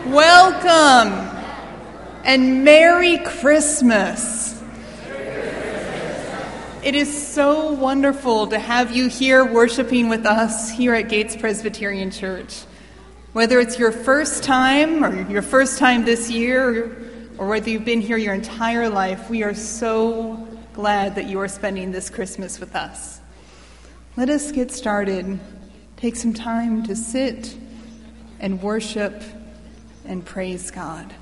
Welcome and Merry Christmas. It is so wonderful to have you here worshiping with us here at Gates Presbyterian Church. Whether it's your first time or your first time this year or whether you've been here your entire life, we are so glad that you are spending this Christmas with us. Let us get started. Take some time to sit and worship and praise God.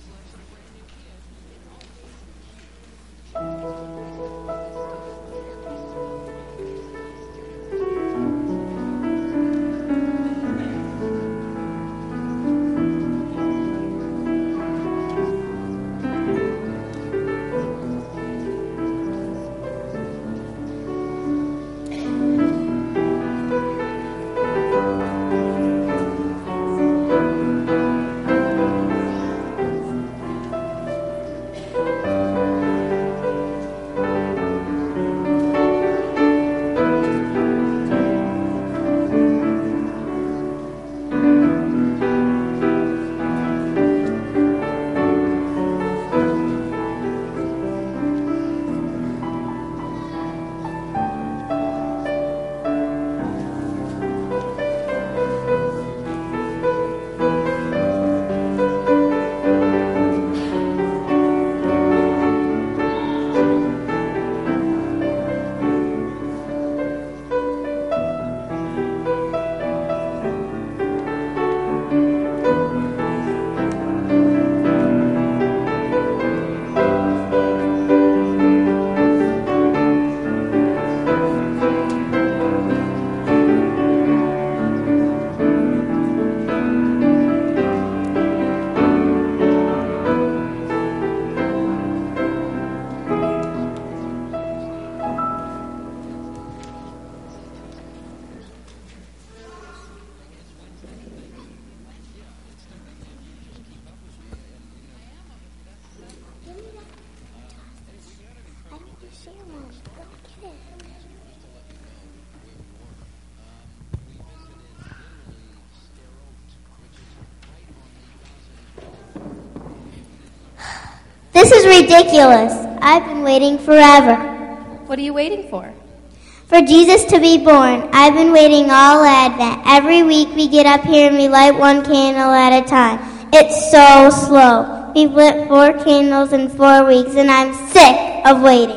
This is ridiculous. I've been waiting forever. What are you waiting for? For Jesus to be born. I've been waiting all Advent. Every week we get up here and we light one candle at a time. It's so slow. We've lit 4 candles in 4 weeks and I'm sick of waiting.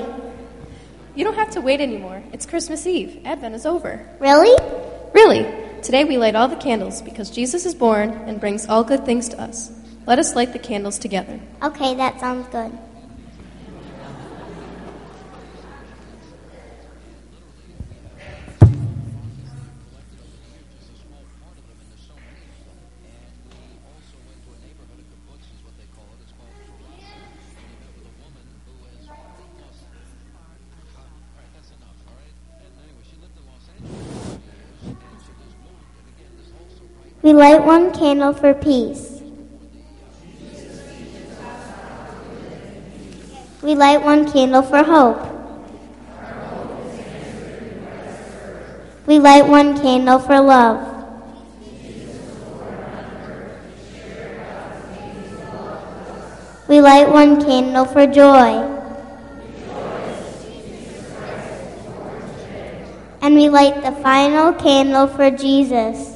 You don't have to wait anymore. It's Christmas Eve. Advent is over. Really? Really. Today we light all the candles because Jesus is born and brings all good things to us. Let us light the candles together. Okay, that sounds good. We light one candle for peace. We light one candle for hope. We light one candle for love. We light one candle for joy. And we light the final candle for Jesus.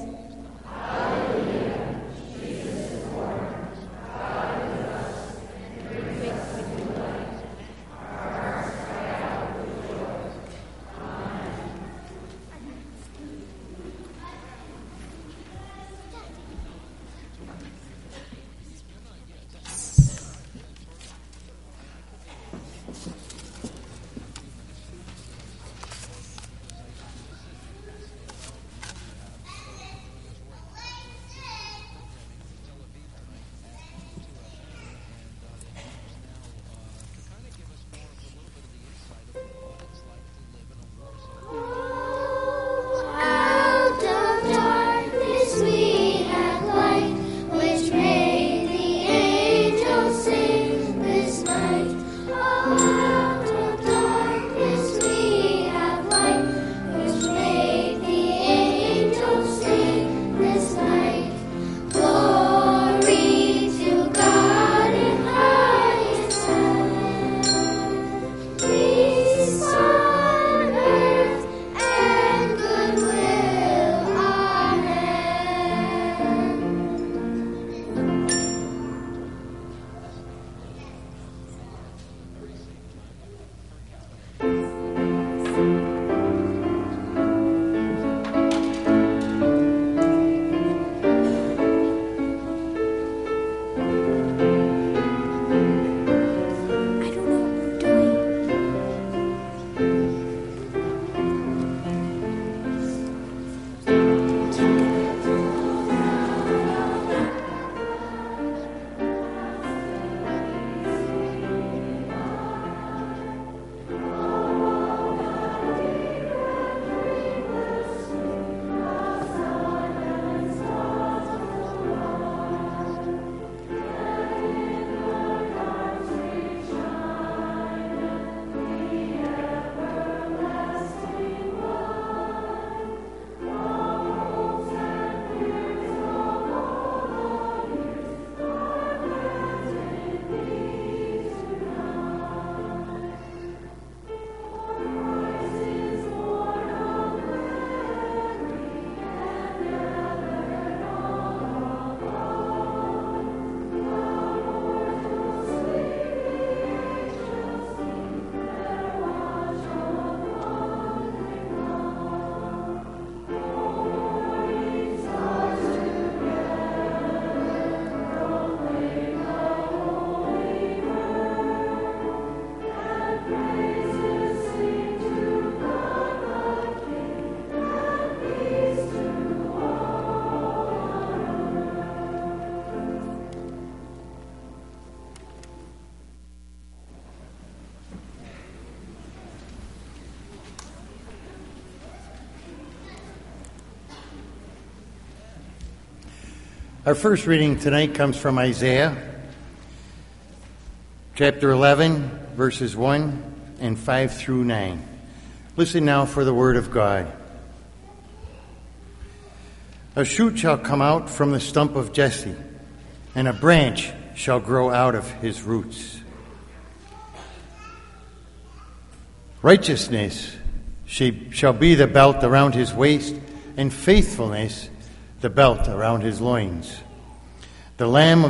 Our first reading tonight comes from Isaiah, chapter 11, verses 1 and 5 through 9. Listen now for the word of God. A shoot shall come out from the stump of Jesse, and a branch shall grow out of his roots. Righteousness shall be the belt around his waist, and faithfulness the belt around his loins. The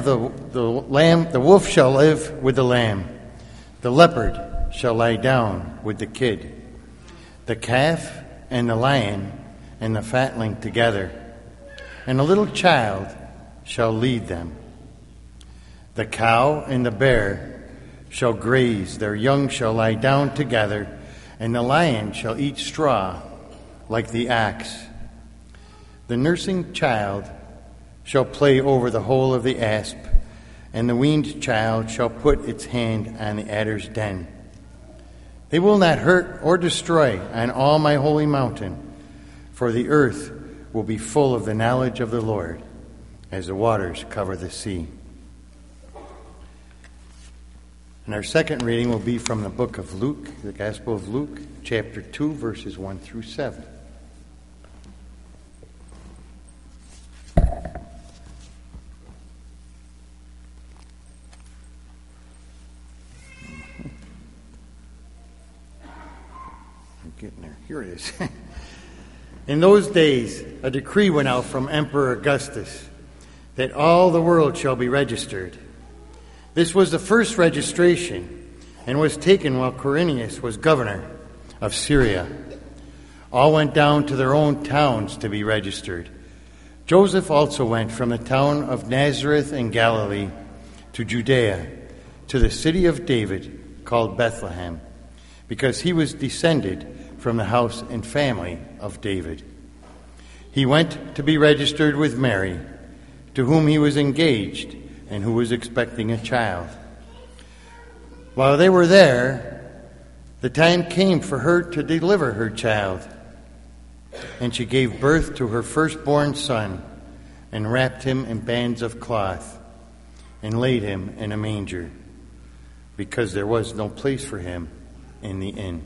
wolf shall live with the lamb. The leopard shall lie down with the kid. The calf and the lion and the fatling together, and a little child shall lead them. The cow and the bear shall graze, their young shall lie down together, and the lion shall eat straw like the ox. The nursing child shall play over the hole of the asp, and the weaned child shall put its hand on the adder's den. They will not hurt or destroy on all my holy mountain, for the earth will be full of the knowledge of the Lord, as the waters cover the sea. And our second reading will be from the book of Luke, the Gospel of Luke, chapter 2, verses 1 through 7. Getting there. Here it is. In those days, a decree went out from Emperor Augustus that all the world shall be registered. This was the first registration and was taken while Quirinius was governor of Syria. All went down to their own towns to be registered. Joseph also went from the town of Nazareth in Galilee to Judea, to the city of David called Bethlehem, because he was descended from the house and family of David. He went to be registered with Mary, to whom he was engaged and who was expecting a child. While they were there, the time came for her to deliver her child, and she gave birth to her firstborn son and wrapped him in bands of cloth and laid him in a manger, because there was no place for him in the inn.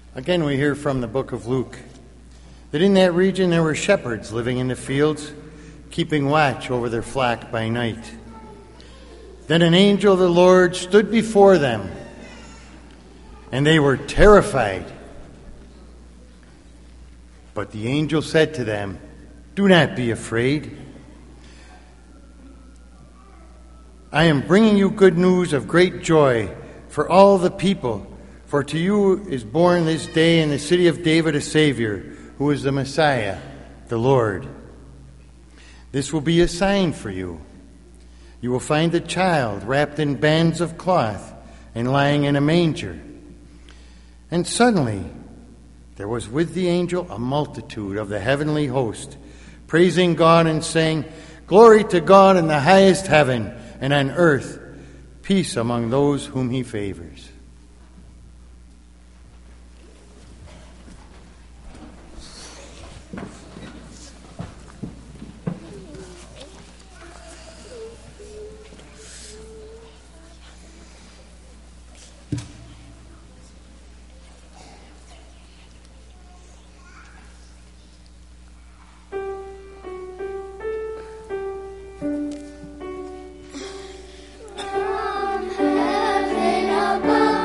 Again, we hear from the book of Luke that in that region there were shepherds living in the fields, keeping watch over their flock by night. Then an angel of the Lord stood before them, and they were terrified. But the angel said to them, "Do not be afraid. I am bringing you good news of great joy for all the people. For to you is born this day in the city of David a Savior, who is the Messiah, the Lord. This will be a sign for you. You will find a child wrapped in bands of cloth and lying in a manger." And suddenly there was with the angel a multitude of the heavenly host, praising God and saying, "Glory to God in the highest heaven, and on earth peace among those whom he favors." From heaven above.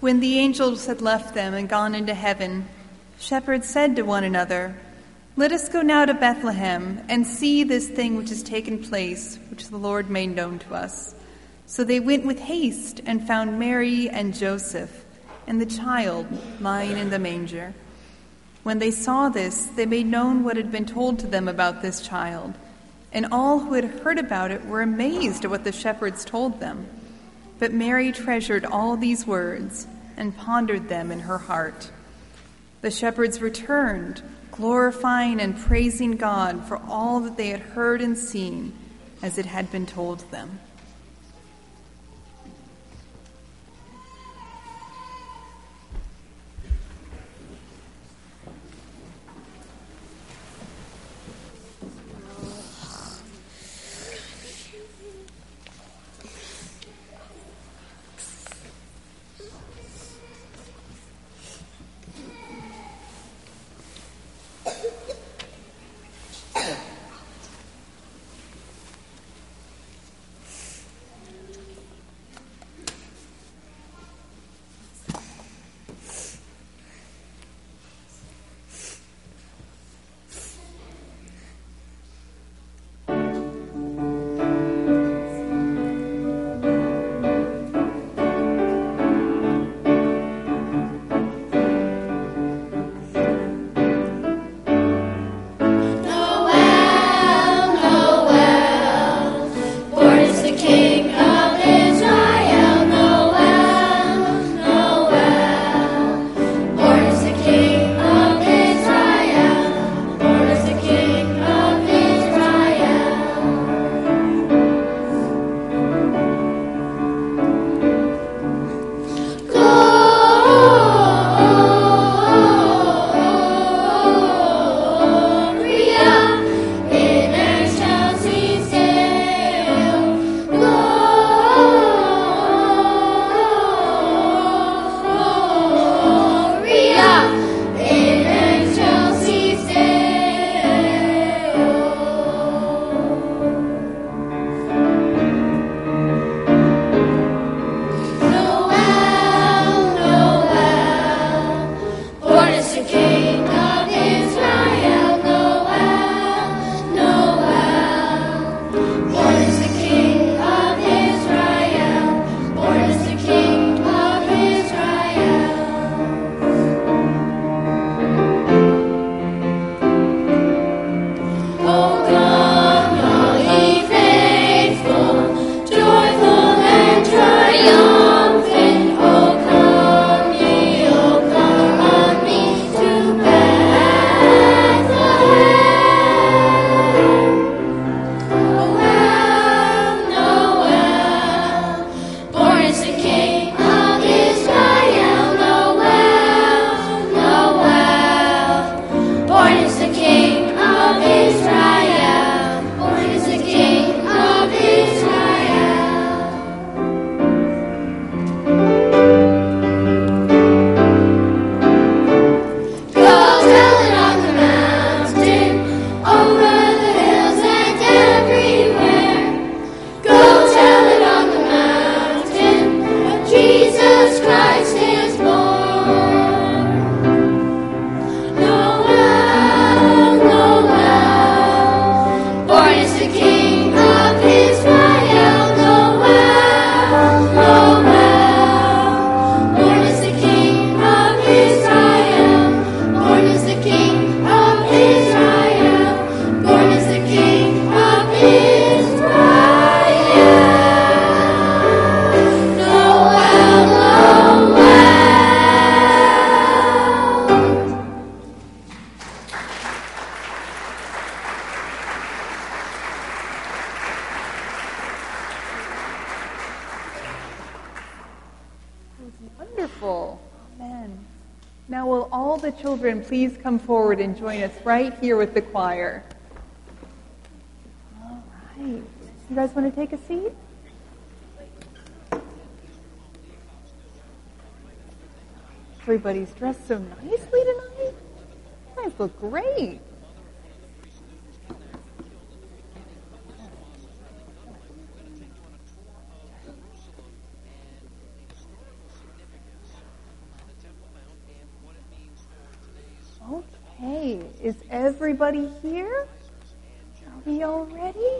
When the angels had left them and gone into heaven, shepherds said to one another, "Let us go now to Bethlehem and see this thing which has taken place, which the Lord made known to us." So they went with haste and found Mary and Joseph and the child lying in the manger. When they saw this, they made known what had been told to them about this child, and all who had heard about it were amazed at what the shepherds told them. But Mary treasured all these words and pondered them in her heart. The shepherds returned, glorifying and praising God for all that they had heard and seen as it had been told them. Wonderful. Amen. Now will all the children please come forward and join us right here with the choir. All right. You guys want to take a seat? Everybody's dressed so nicely tonight. You guys look great. Is everybody here? Are we all ready?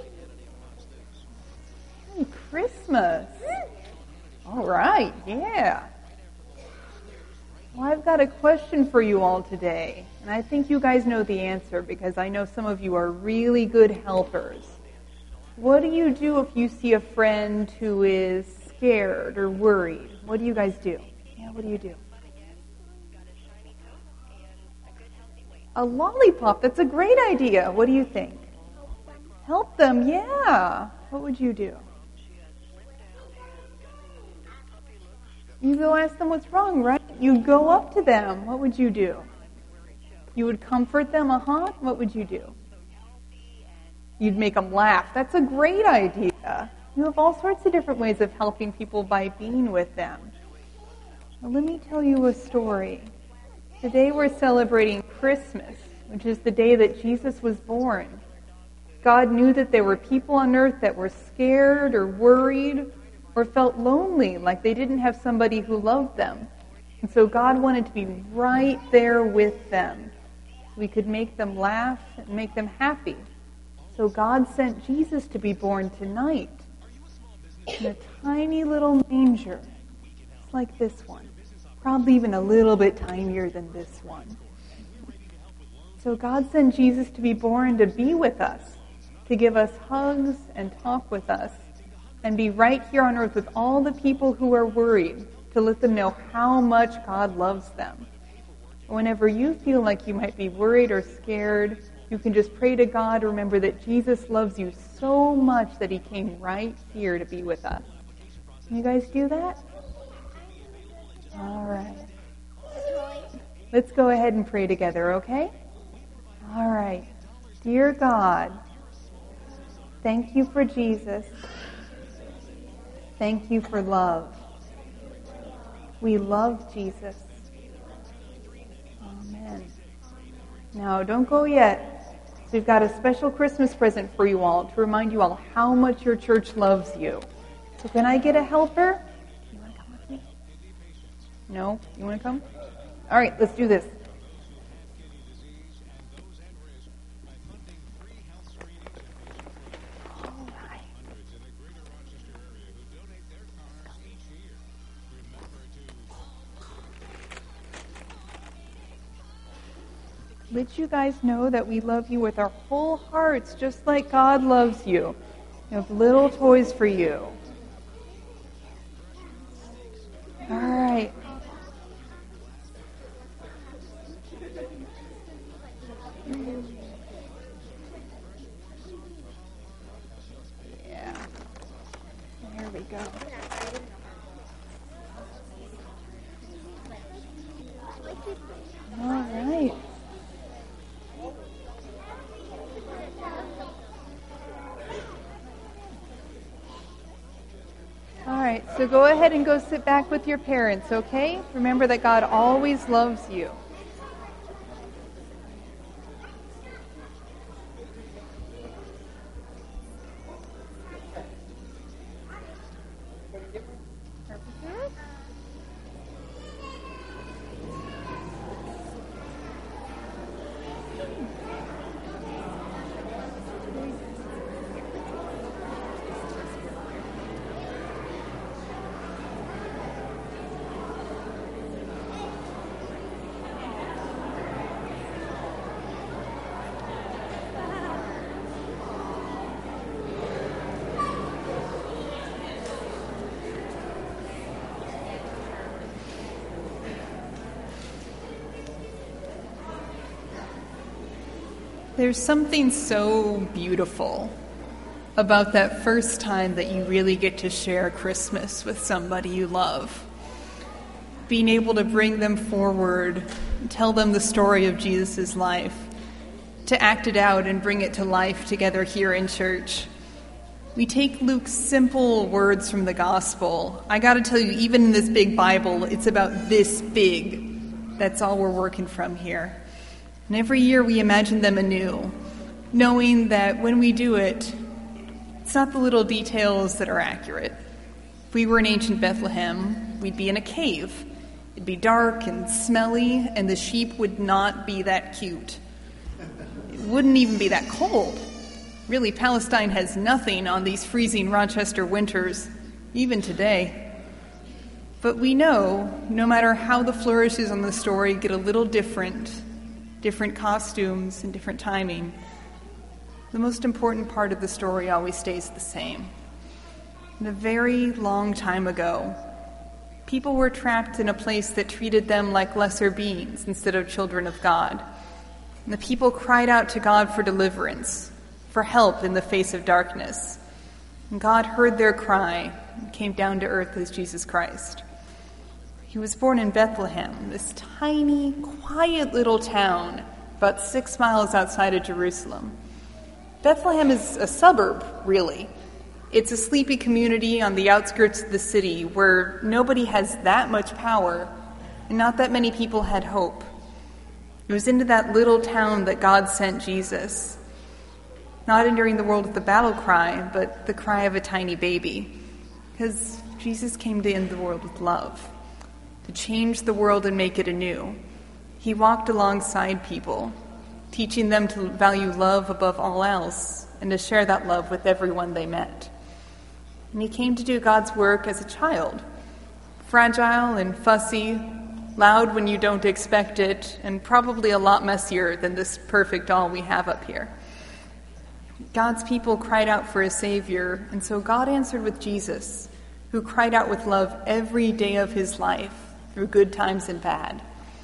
Merry Christmas. All right, yeah. Well, I've got a question for you all today, and I think you guys know the answer because I know some of you are really good helpers. What do you do if you see a friend who is scared or worried? What do you guys do? Yeah, what do you do? A lollipop, that's a great idea. What do you think? Help them, yeah. What would you do? You go ask them what's wrong, right? You go up to them. What would you do? You would comfort them, What would you do? You'd make them laugh. That's a great idea. You have all sorts of different ways of helping people by being with them. Well, let me tell you a story. Today we're celebrating Christmas, which is the day that Jesus was born. God knew that there were people on earth that were scared or worried or felt lonely, like they didn't have somebody who loved them. And so God wanted to be right there with them. We could make them laugh and make them happy. So God sent Jesus to be born tonight in a tiny little manger, just like this one. Probably even a little bit tinier than this one. So God sent Jesus to be born to be with us, to give us hugs and talk with us, and be right here on earth with all the people who are worried, to let them know how much God loves them. Whenever you feel like you might be worried or scared, you can just pray to God. Remember that Jesus loves you so much that he came right here to be with us. Can you guys do that? All right. Let's go ahead and pray together, okay? All right. Dear God, thank you for Jesus. Thank you for love. We love Jesus. Amen. Now, don't go yet. We've got a special Christmas present for you all to remind you all how much your church loves you. So can I get a helper? You want to come with me? No? You want to come? All right, let's do this. Let you guys know that we love you with our whole hearts, just like God loves you. We have little toys for you. All right. Yeah. There we go. All right. All right, so go ahead and go sit back with your parents, okay? Remember that God always loves you. There's something so beautiful about that first time that you really get to share Christmas with somebody you love. Being able to bring them forward, tell them the story of Jesus' life, to act it out and bring it to life together here in church. We take Luke's simple words from the gospel. I got to tell you, even in this big Bible, it's about this big. That's all we're working from here. And every year we imagine them anew, knowing that when we do it, it's not the little details that are accurate. If we were in ancient Bethlehem, we'd be in a cave. It'd be dark and smelly, and the sheep would not be that cute. wouldn't even be that cold. Really, Palestine has nothing on these freezing Rochester winters, even today. But we know, no matter how the flourishes on the story get a little different costumes and different timing, the most important part of the story always stays the same. And a very long time ago, people were trapped in a place that treated them like lesser beings instead of children of God. And the people cried out to God for deliverance, for help in the face of darkness. And God heard their cry and came down to earth as Jesus Christ. He was born in Bethlehem, this tiny, quiet little town about 6 miles outside of Jerusalem. Bethlehem is a suburb, really. It's a sleepy community on the outskirts of the city where nobody has that much power and not that many people had hope. It was into that little town that God sent Jesus, not entering the world with a battle cry, but the cry of a tiny baby, because Jesus came to end the world with love, to change the world and make it anew. He walked alongside people, teaching them to value love above all else and to share that love with everyone they met. And he came to do God's work as a child, fragile and fussy, loud when you don't expect it, and probably a lot messier than this perfect doll we have up here. God's people cried out for a Savior, and so God answered with Jesus, who cried out with love every day of his life, through good times and bad.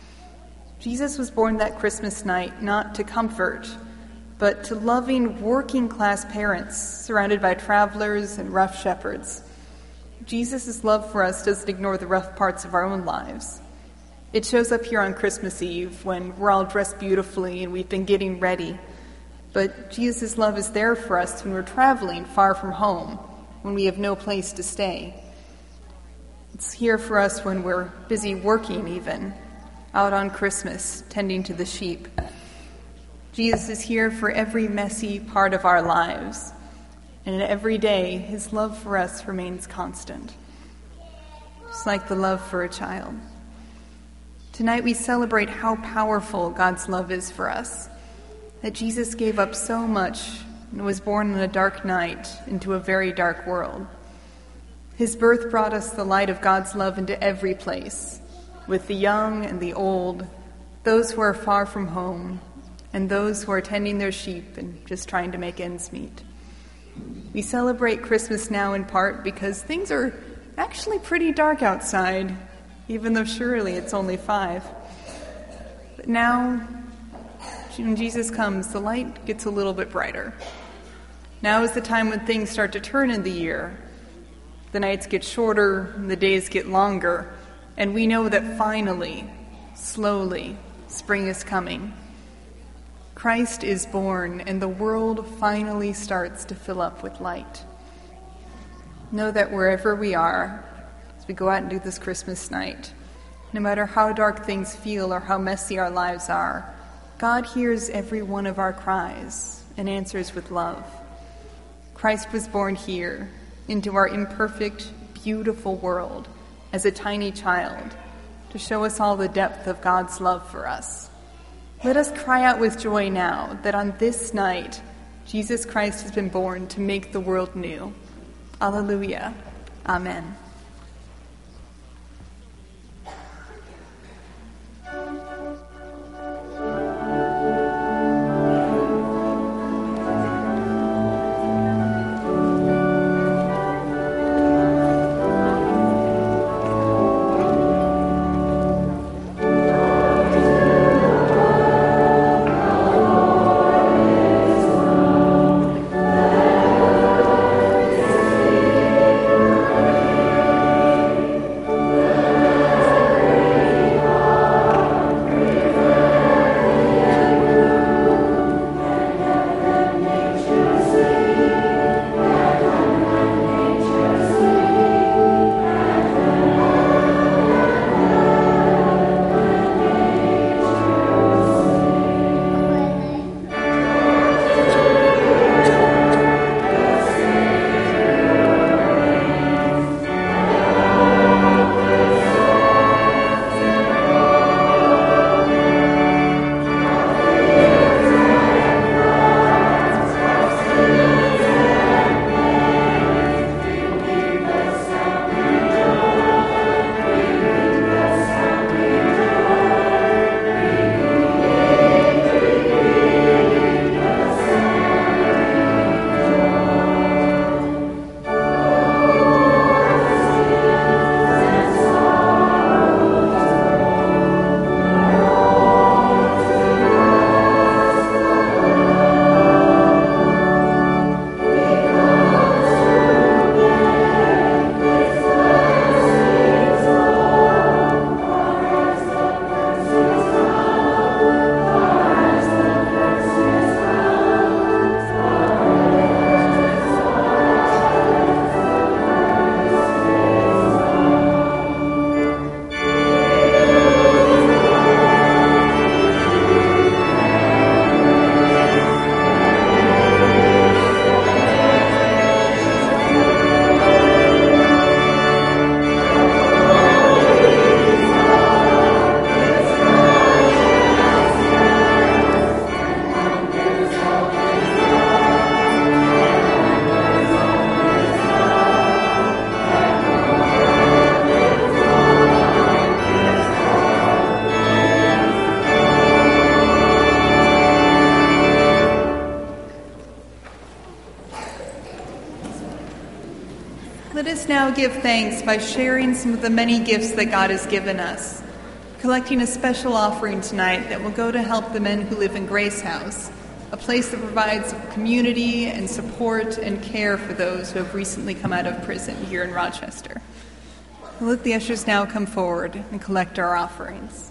Jesus was born that Christmas night not to comfort, but to loving working-class parents surrounded by travelers and rough shepherds. Jesus' love for us doesn't ignore the rough parts of our own lives. It shows up here on Christmas Eve when we're all dressed beautifully and we've been getting ready. But Jesus' love is there for us when we're traveling far from home, when we have no place to stay. It's here for us when we're busy working even, out on Christmas, tending to the sheep. Jesus is here for every messy part of our lives, and every day his love for us remains constant, just like the love for a child. Tonight we celebrate how powerful God's love is for us, that Jesus gave up so much and was born on a dark night into a very dark world. His birth brought us the light of God's love into every place, with the young and the old, those who are far from home, and those who are tending their sheep and just trying to make ends meet. We celebrate Christmas now in part because things are actually pretty dark outside, even though surely it's only 5. But now, when Jesus comes, the light gets a little bit brighter. Now is the time when things start to turn in the year. The nights get shorter and the days get longer, and we know that finally, slowly, spring is coming. Christ is born, and the world finally starts to fill up with light. Know that wherever we are, as we go out and do this Christmas night, no matter how dark things feel or how messy our lives are, God hears every one of our cries and answers with love. Christ was born here, into our imperfect, beautiful world, as a tiny child, to show us all the depth of God's love for us. Let us cry out with joy now that on this night, Jesus Christ has been born to make the world new. Alleluia. Amen. us now give thanks by sharing some of the many gifts that God has given us, collecting a special offering tonight that will go to help the men who live in Grace House, a place that provides community and support and care for those who have recently come out of prison here in Rochester. We'll let the ushers now come forward and collect our offerings.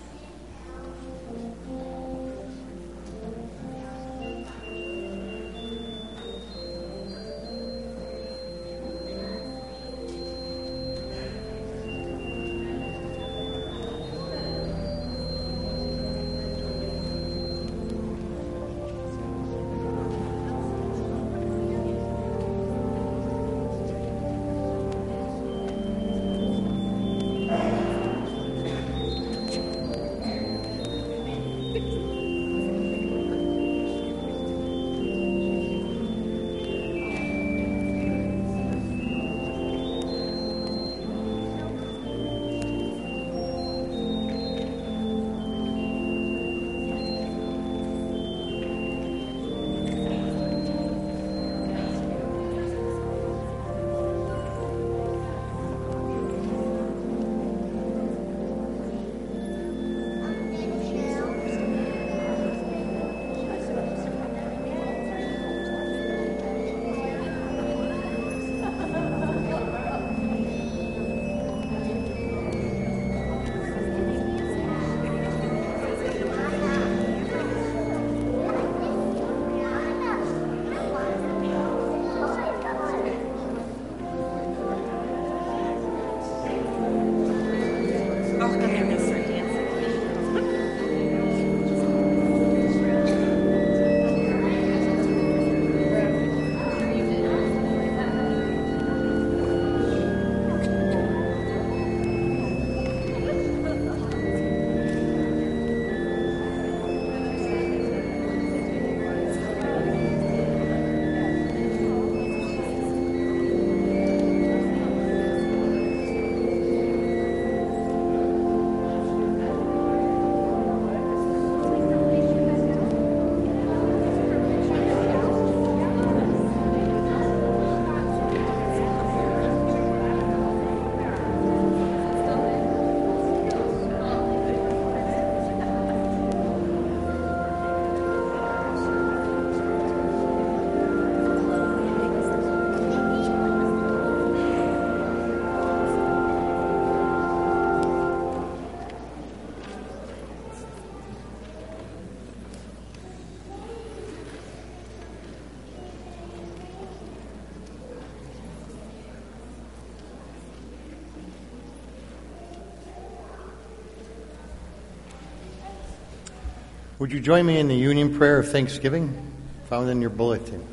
Would you join me in the union prayer of thanksgiving found in your bulletin?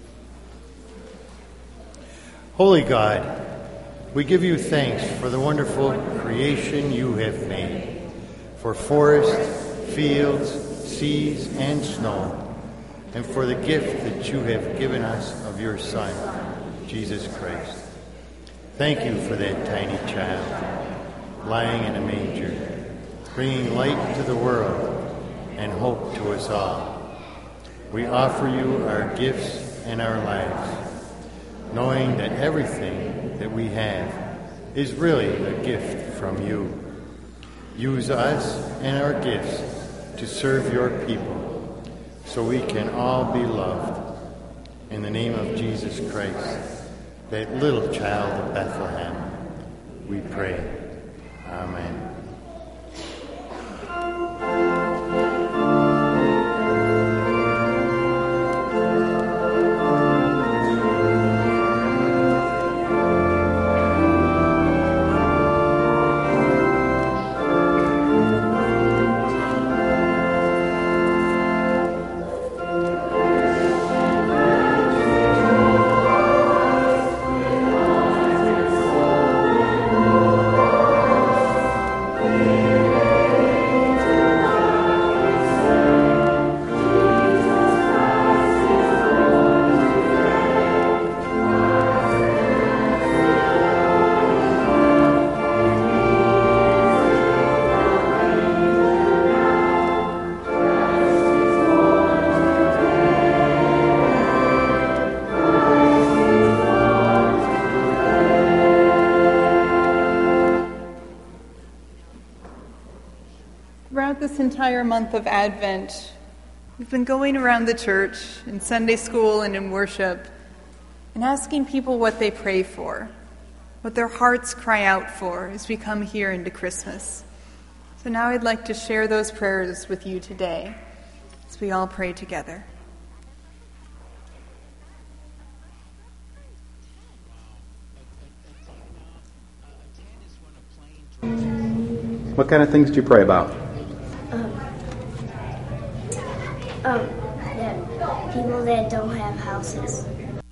Holy God, we give you thanks for the wonderful creation you have made, for forests, fields, seas, and snow, and for the gift that you have given us of your Son, Jesus Christ. Thank you for that tiny child lying in a manger, bringing light to the world and hope to us all. We offer you our gifts and our lives, knowing that everything that we have is really a gift from you. Use us and our gifts to serve your people, so we can all be loved. In the name of Jesus Christ, that little child of Bethlehem, we pray. Amen. this entire month of Advent, we've been going around the church in Sunday school and in worship and asking people what they pray for, what their hearts cry out for as we come here into Christmas. So now I'd like to share those prayers with you today as we all pray together. What kind of things do you pray about? That people that don't have houses.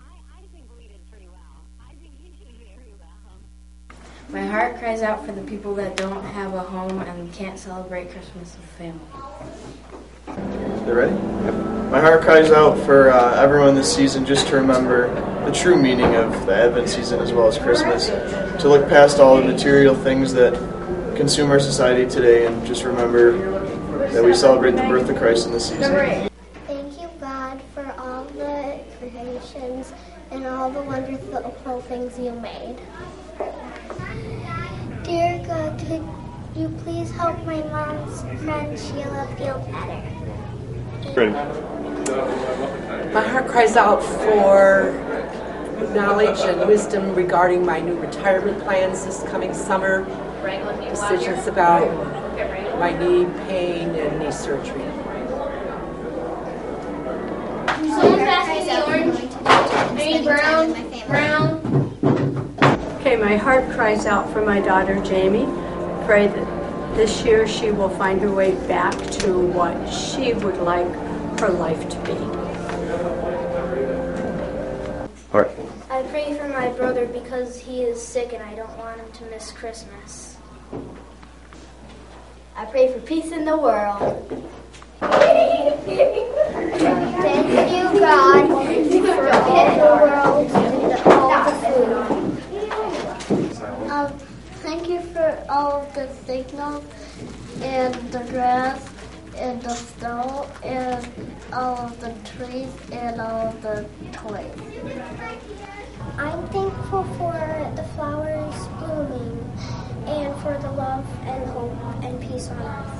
My heart cries out for the people that don't have a home and can't celebrate Christmas with family. You ready? My heart cries out for everyone this season just to remember the true meaning of the Advent season as well as Christmas. To look past all the material things that consume our society today and just remember that we celebrate the birth of Christ in this season. Thank you, God, for all the creations and all the wonderful things you made. Dear God, could you please help my mom's friend Sheila feel better? Ready. My heart cries out for knowledge and wisdom regarding my new retirement plans this coming summer, decisions about my knee pain and knee surgery. Okay, my heart cries out for my daughter Jamie. Pray that this year she will find her way back to what she would like her life to be. All right. I pray for my brother because he is sick and I don't want him to miss Christmas. I pray for peace in the world. Thank you, God, for all the world and all the food. Thank you for all of the signals and the grass and the snow and all of the trees and all of the toys. I'm thankful for the flowers blooming and for the love and hope and peace on earth.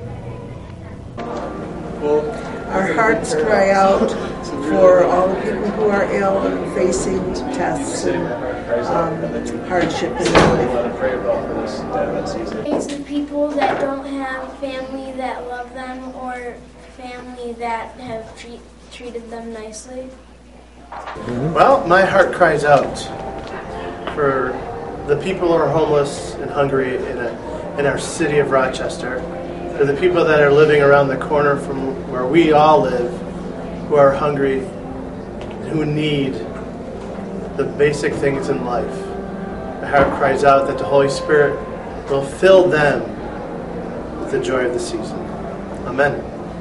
Our hearts cry out for all the people who are ill and facing tests and hardship in their life. It's the people that don't have family that love them or family that have treated them nicely. Well, my heart cries out for the people who are homeless and hungry in our city of Rochester, for the people that are living around the corner from where we all live, who are hungry, who need the basic things in life. My heart cries out that the Holy Spirit will fill them with the joy of the season. Amen.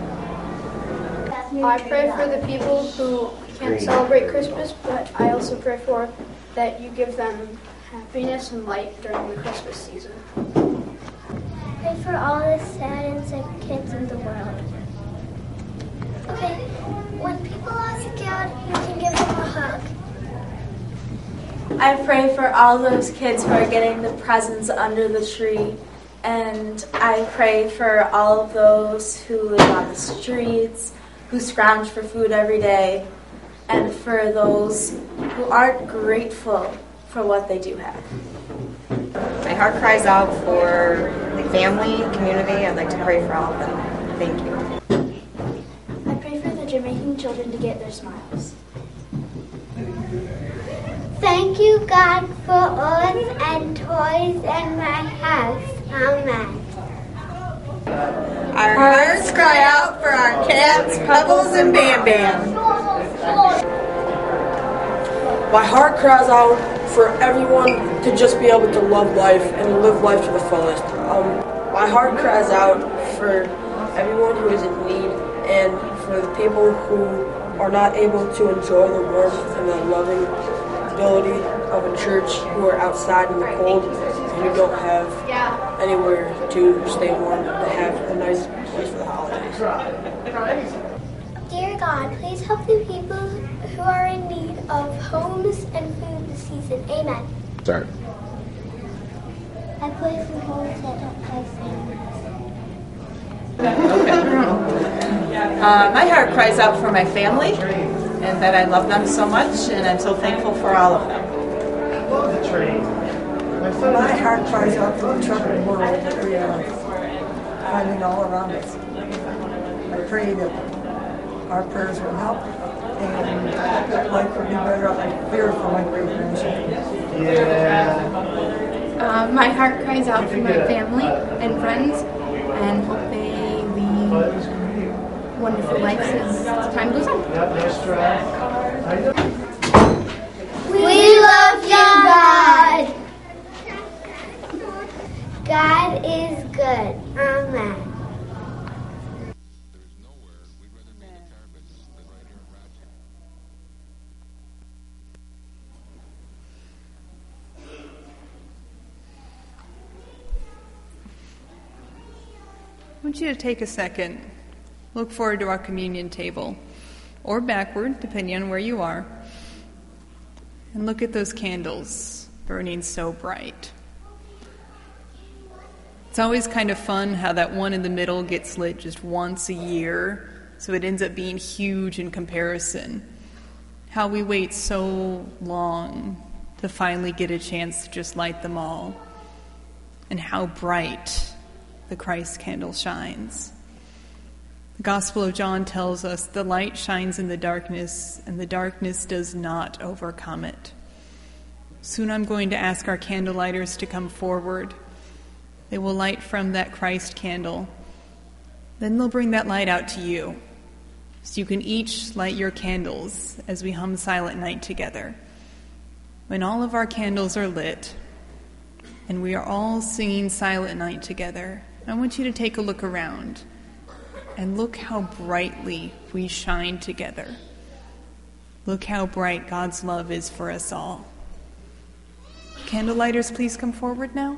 I pray for the people who can't celebrate Christmas, but I also pray for that you give them happiness and light during the Christmas season. Pray for all the sad and sick kids in the world. Okay, when people ask God, you can give them a hug. I pray for all those kids who are getting the presents under the tree. And I pray for all of those who live on the streets, who scrounge for food every day, and for those who aren't grateful for what they do have. My heart cries out for the family, community. I'd like to pray for all of them. Thank you. I pray for the Jamaican children to get their smiles. Thank you, God, for us and toys and my house. Amen. Our hearts cry out for our cats, Pebbles, and Bam Bam. My heart cries out for everyone to just be able to love life and live life to the fullest. My heart cries out for everyone who is in need and for the people who are not able to enjoy the warmth and the loving ability of a church, who are outside in the cold and who don't have anywhere to stay warm, to have a nice place for the holidays. Dear God, please help the people who are in need of homes and food this season. Amen. Start. I pray for homes that don't have families. My heart cries out for my family, and that I love them so much, and I'm so thankful for all of them. I love the train. My heart cries out for the troubled world that we are finding all around us. I pray that our prayers will help and life will be better. I fear for my great grandchildren. Yeah. My heart cries out for my family and friends, and hope they lead wonderful lives as time goes on. We love you, God. God is good. Amen. I want you to take a second, look forward to our communion table, or backward, depending on where you are, and look at those candles burning so bright. It's always kind of fun how that one in the middle gets lit just once a year, so it ends up being huge in comparison. How we wait so long to finally get a chance to just light them all, and how bright the Christ candle shines. The Gospel of John tells us the light shines in the darkness, and the darkness does not overcome it. Soon I'm going to ask our candle lighters to come forward. They will light from that Christ candle. Then they'll bring that light out to you, so you can each light your candles as we hum Silent Night together. When all of our candles are lit, and we are all singing Silent Night together, I want you to take a look around and look how brightly we shine together. Look how bright God's love is for us all. Candle lighters, please come forward now.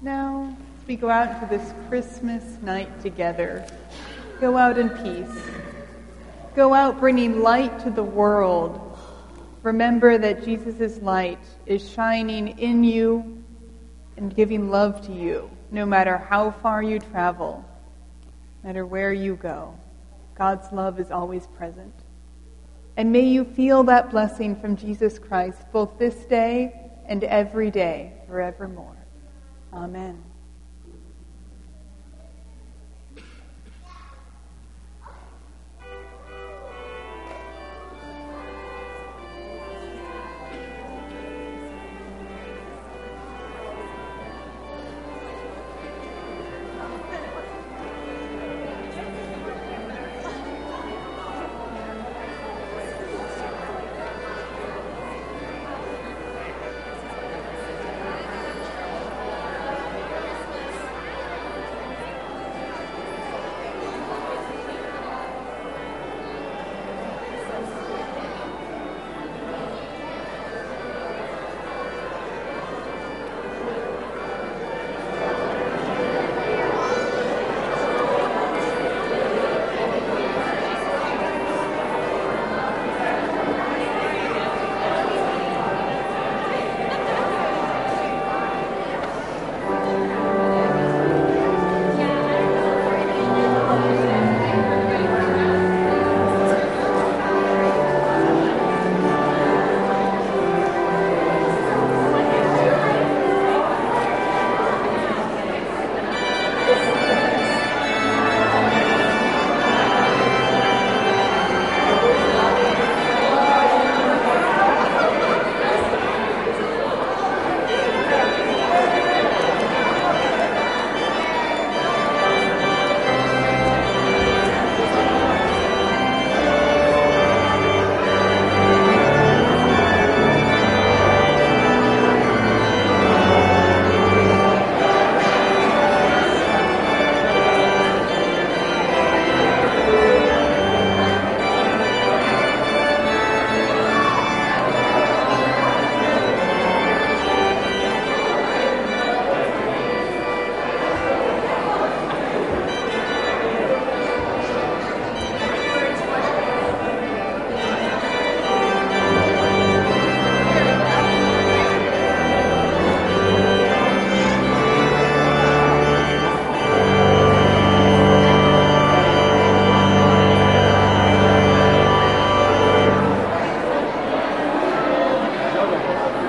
Now, as we go out into this Christmas night together, go out in peace. Go out bringing light to the world. Remember that Jesus' light is shining in you and giving love to you, no matter how far you travel, no matter where you go. God's love is always present. And may you feel that blessing from Jesus Christ both this day and every day forevermore. Amen.